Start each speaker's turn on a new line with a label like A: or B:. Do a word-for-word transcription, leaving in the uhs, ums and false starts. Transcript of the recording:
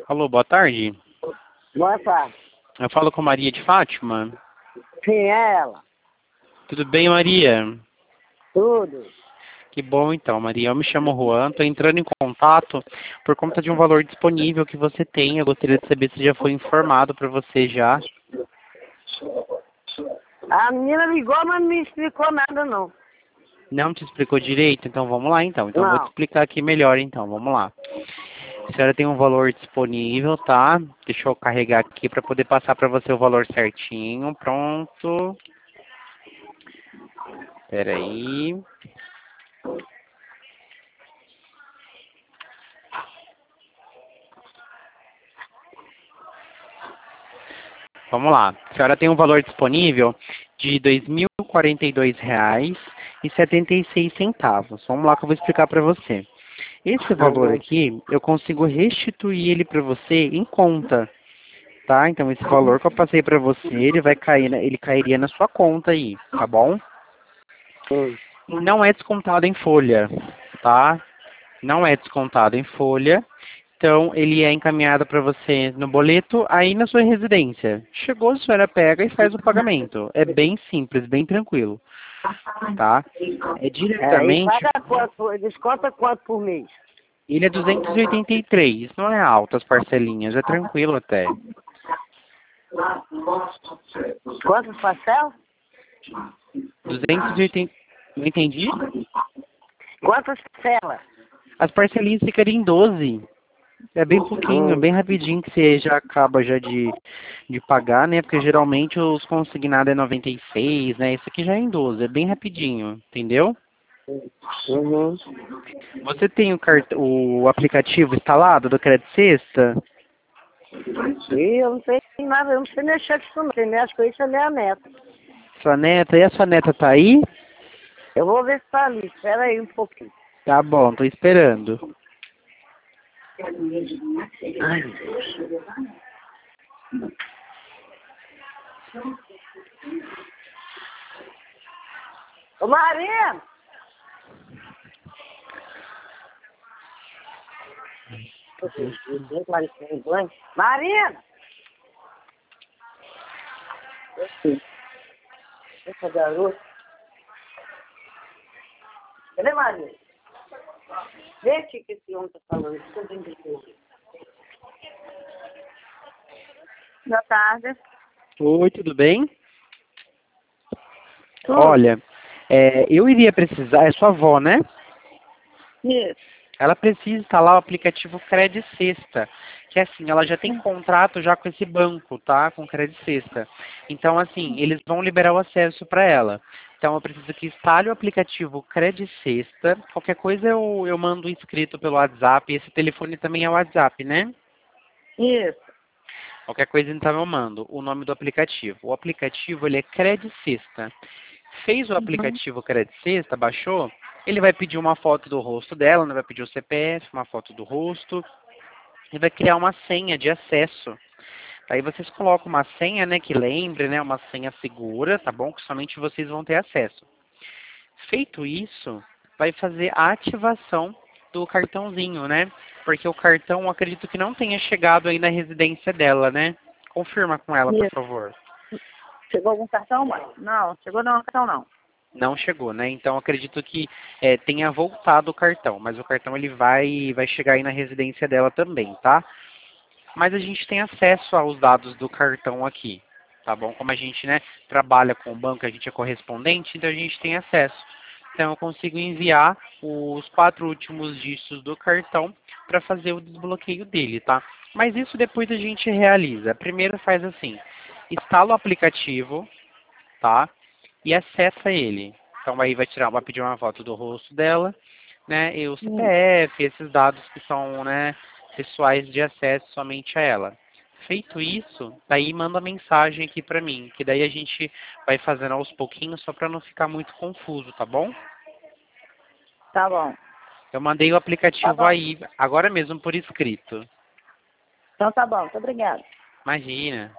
A: Alô, boa tarde.
B: Boa tarde.
A: Eu falo com Maria de Fátima.
B: Quem é ela?
A: Tudo bem, Maria?
B: Tudo.
A: Que bom, então, Maria. Eu me chamo Juan, estou entrando em contato por conta de um valor disponível que você tem. Eu gostaria de saber se já foi informado para você já.
B: A menina ligou, mas não me explicou nada, não.
A: Não te explicou direito? Então vamos lá, então. Então eu vou te
B: Não.
A: explicar aqui melhor, então. Vamos lá. A senhora tem um valor disponível, tá? Deixa eu carregar aqui para poder passar para você o valor certinho. Pronto. Espera aí. Vamos lá. A senhora tem um valor disponível de dois mil e quarenta e dois reais e setenta e seis centavos. Vamos lá que eu vou explicar para você. Esse valor aqui, eu consigo restituir ele para você em conta, tá? Então esse valor que eu passei para você, ele vai cair, na- ele cairia na sua conta aí, tá bom?
B: Hum.
A: Não é descontado em folha, tá? Não é descontado em folha. Então, ele é encaminhado para você no boleto aí na sua residência. Chegou, a senhora pega e faz o pagamento. É bem simples, bem tranquilo, tá? É
B: É, e
A: diretamente,
B: paga quanto, desconta quanto por mês?
A: ele é duzentos e oitenta e três, não é alto as parcelinhas, é tranquilo até.
B: Quantas parcelas?
A: duzentos e oitenta, não entendi?
B: Quantas parcelas?
A: As parcelinhas ficariam em doze. É bem pouquinho,
B: Hum.
A: bem rapidinho que você já acaba já de, de pagar, né? Porque geralmente os consignados é noventa e seis, né? Isso aqui já é em doze, é bem rapidinho, entendeu?
B: Uhum.
A: Você tem o, cart... o aplicativo instalado do Credit Sexta?
B: E eu não sei nada, eu não sei mexer com isso não. Quem mexe com isso é minha neta.
A: Sua neta, e a sua neta tá aí?
B: Eu vou ver se tá ali, espera aí um pouquinho.
A: Tá bom, tô esperando.
B: Ai, meu Deus. Ô, Maria! Marina! Essa garota. Cadê Marina? Vê aqui o que esse homem tá falando. Boa tarde.
A: Oi, tudo bem?
B: Tudo?
A: Olha, é, eu iria precisar, é sua avó, né?
B: Isso.
A: Ela precisa instalar o aplicativo Credit Sexta, que assim, ela já tem contrato já com esse banco, tá? Com o Credit Sexta. Então, assim, eles vão liberar o acesso para ela. Então, eu preciso que instale o aplicativo Credit Sexta. Qualquer coisa eu, eu mando inscrito pelo WhatsApp. Esse telefone também é o WhatsApp, né?
B: Isso.
A: Qualquer coisa, então, eu mando o nome do aplicativo. O aplicativo, ele é Credit Sexta. Fez o
B: Uhum.
A: aplicativo Credit Sexta, baixou, ele vai pedir uma foto do rosto dela, né? Vai pedir o C P F, uma foto do rosto, e vai criar uma senha de acesso. Aí vocês colocam uma senha, né, que lembre, né, uma senha segura, tá bom? Que somente vocês vão ter acesso. Feito isso, vai fazer a ativação do cartãozinho, né? Porque o cartão, eu acredito que não tenha chegado aí na residência dela, né? Confirma com ela, por
B: Isso.
A: favor.
B: Chegou algum cartão, mãe? Não, chegou não, cartão não.
A: Não chegou, né? Então acredito que é, tenha voltado o cartão, mas o cartão ele vai vai chegar aí na residência dela também, tá? Mas a gente tem acesso aos dados do cartão aqui, tá bom? Como a gente, né, trabalha com o banco, a gente é correspondente, então a gente tem acesso. Então eu consigo enviar os quatro últimos dígitos do cartão para fazer o desbloqueio dele, tá? Mas isso depois a gente realiza. Primeiro faz assim, instala o aplicativo, tá? E acessa ele. Então aí vai tirar, vai pedir uma foto do rosto dela, né? E o
B: Hum.
A: C P F, esses dados que são, né, pessoais de acesso somente a ela. Feito isso, daí manda mensagem aqui pra mim, que daí a gente vai fazendo aos pouquinhos só pra não ficar muito confuso, tá bom?
B: Tá bom.
A: Eu mandei o
B: Tá
A: aplicativo
B: bom.
A: aí, agora mesmo por escrito.
B: Então tá bom, muito obrigada.
A: Imagina.